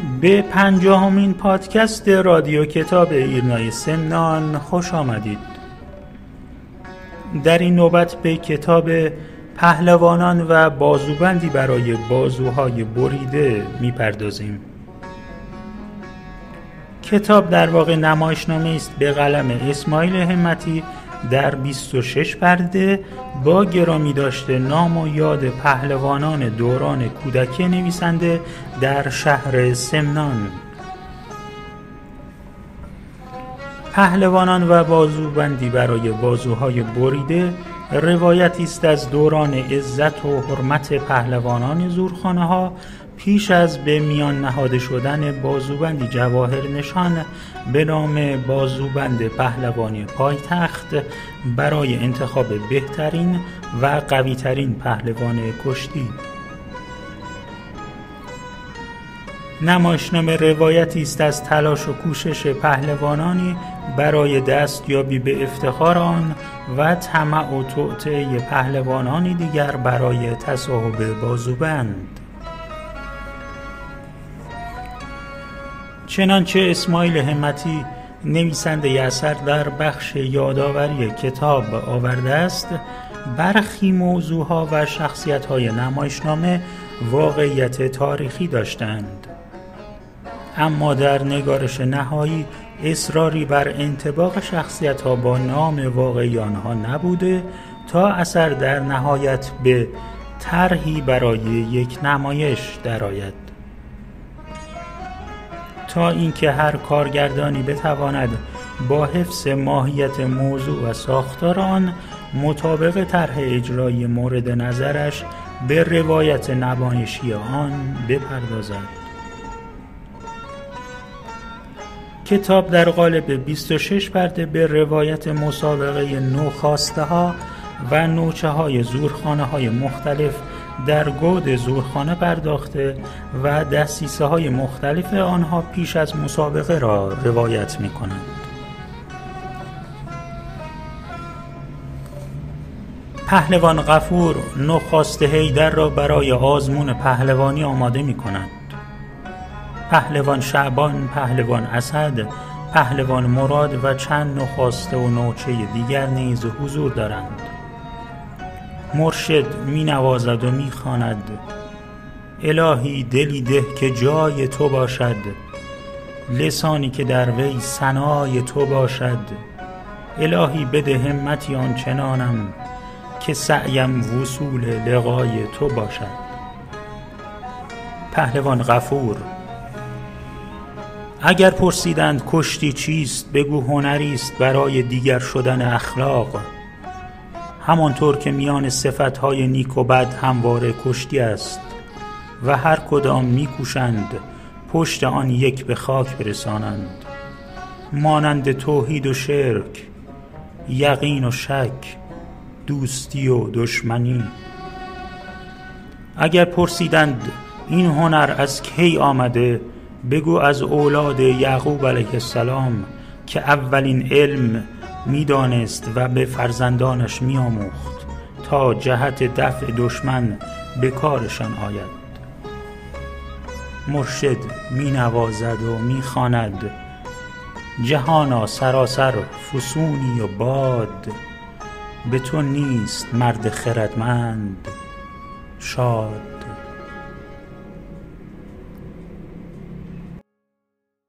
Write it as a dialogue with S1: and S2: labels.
S1: به 50مین پادکست رادیو کتاب ایرنای سمنان خوش آمدید. در این نوبت به کتاب پهلوانان و بازوبندی برای بازوهای بریده میپردازیم. کتاب در واقع نمایشنامه است به قلم اسماعیل همتی در 26 پرده با گرامی داشته نام و یاد پهلوانان دوران کودکی نویسنده در شهر سمنان. پهلوانان و بازوبندی برای بازوهای بریده روایتی است از دوران عزت و حرمت پهلوانان زورخانه‌ها پیش از به میان نهاده شدن بازوبندی جواهر نشان به نام بازوبند پهلوانی پایتخت برای انتخاب بهترین و قویترین پهلوان کشتی. نمایشنامه روایتی است از تلاش و کوشش پهلوانانی برای دستیابی به افتخار آن و طمع و توطئه پهلوانانی دیگر برای تصاحب بازوبند. چنانچه اسماعیل همتی نویسنده اثر در بخش یادآوری کتاب آورده است، برخی موضوعها و شخصیت‌های نمایشنامه واقعیت تاریخی داشتند، اما در نگارش نهایی اصراری بر انطباق شخصیت‌ها با نام واقعی آنها نبوده تا اثر در نهایت به طرحی برای یک نمایش درآید. تا اینکه هر کارگردانی بتواند با حفظ ماهیت موضوع و ساختار آن مطابق طرح اجرایی مورد نظرش به روایت نمایشی آن بپردازد. کتاب در قالب 26 پرده به روایت مسابقه نوخاسته ها و نوچه های زورخانه های مختلف در گود زورخانه پرداخته و دسیسه های مختلف آنها پیش از مسابقه را روایت می کنند. پهلوان غفور نخست حیدر را برای آزمون پهلوانی آماده می کند. پهلوان شعبان، پهلوان اسد، پهلوان مراد و چند نخاسته و نوچه دیگر نیز حضور دارند. مرشد می نوازد و می خواند: الهی دلی ده که جای تو باشد، لسانی که در وی ثنای تو باشد. الهی بده همتی آنچنانم که سعیم وصول لقای تو باشد. پهلوان غفور: اگر پرسیدند کشتی چیست، بگو هنری است برای دیگر شدن اخلاق. همانطور که میان صفتهای نیک و بد همواره کشتی است و هر کدام میکوشند پشت آن یک به خاک برسانند، مانند توحید و شرک، یقین و شک، دوستی و دشمنی. اگر پرسیدند این هنر از کی آمده، بگو از اولاد یعقوب علیه السلام که اولین علم میدانست و به فرزندانش میآموخت تا جهت دفع دشمن به کارشان آید. مرشد می نوازد و می خواند: جهانا سراسر فسونی و باد، به تو نیست مرد خردمند شاد.